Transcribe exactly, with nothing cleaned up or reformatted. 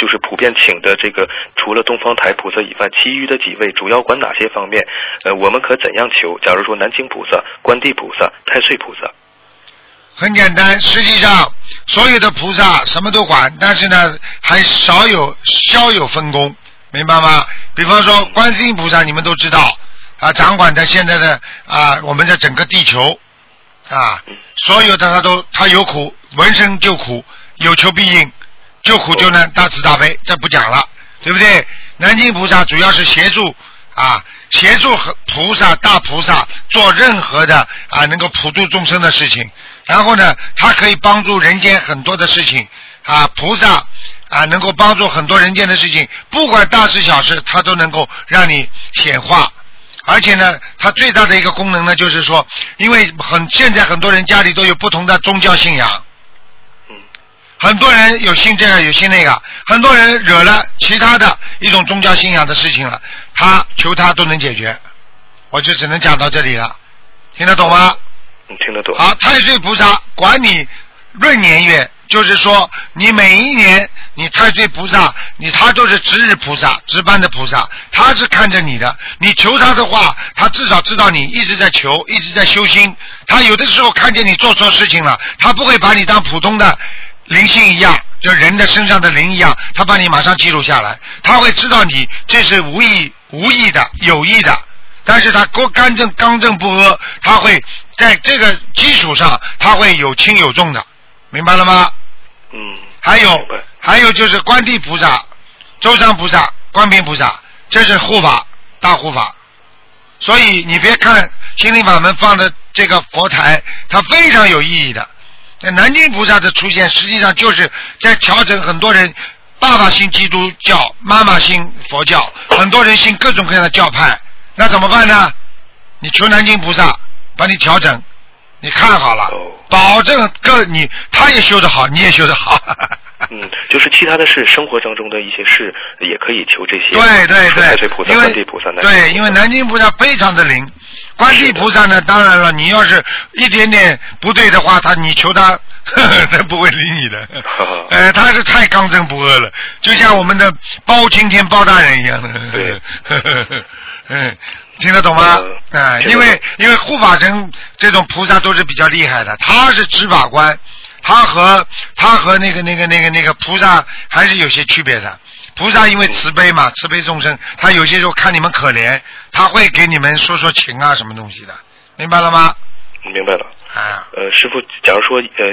就是普遍请的这个除了东方台菩萨以外，其余的几位主要管哪些方面？呃，我们可怎样求？假如说南京菩萨、观地菩萨、太岁菩萨。 很简单，实际上所有的菩萨什么都管，但是呢还少有稍有分工，明白吗？比方说观世音菩萨，你们都知道啊，掌管的现在的啊我们的整个地球啊，所有的他都他有苦，闻声救苦，有求必应，救苦救难，大慈大悲，这不讲了，对不对？南京菩萨主要是协助啊，协助菩萨大菩萨做任何的啊能够普度众生的事情。然后呢，他可以帮助人间很多的事情啊，菩萨啊能够帮助很多人间的事情，不管大事小事，他都能够让你显化。而且呢，它最大的一个功能呢，就是说，因为很现在很多人家里都有不同的宗教信仰，很多人有信这个有信那个，很多人惹了其他的一种宗教信仰的事情了，他求他都能解决。我就只能讲到这里了，听得懂吗？ 听得懂。 好，太岁菩萨管你闰年月，就是说你每一年你太岁菩萨，你他都是值日菩萨，值班的菩萨，他是看着你的。你求他的话，他至少知道你一直在求，一直在修心。他有的时候看见你做错事情了，他不会把你当普通的灵性一样，就人的身上的灵一样，他把你马上记录下来，他会知道你这是无意无意的有意的。但是他刚正刚正不阿，他会在这个基础上，他会有轻有重的，明白了吗？ 嗯。 还有还有就是观地菩萨、周山菩萨、观平菩萨，这是护法大护法。所以你别看心灵法门放的这个佛台，它非常有意义的。南京菩萨的出现，实际上就是在调整很多人，爸爸信基督教，妈妈信佛教，很多人信各种各样的教派。那怎么办呢？你求南京菩萨帮你调整，你看好了，保证各你他也修得好，你也修得好。 嗯，就是其他的事，生活当中的一些事也可以求这些。 对对对， 太岁菩萨、观地菩萨。 对，因为南京菩萨非常的灵，观地菩萨呢，当然了，你要是一点点不对的话，他你求他，呵呵他不会理你的。呃，他是太刚正不阿了，就像我们的包青天包大人一样的。 对。 呵呵呵嗯，听得懂吗？啊、呃，因为因为护法神这种菩萨都是比较厉害的，他是执法官，他和他和那个那个那个那个菩萨还是有些区别的。菩萨因为慈悲嘛，慈悲众生，他有些时候看你们可怜，他会给你们说说情啊什么东西的，明白了吗？ 明白了。 啊， 呃，师父，假如说呃。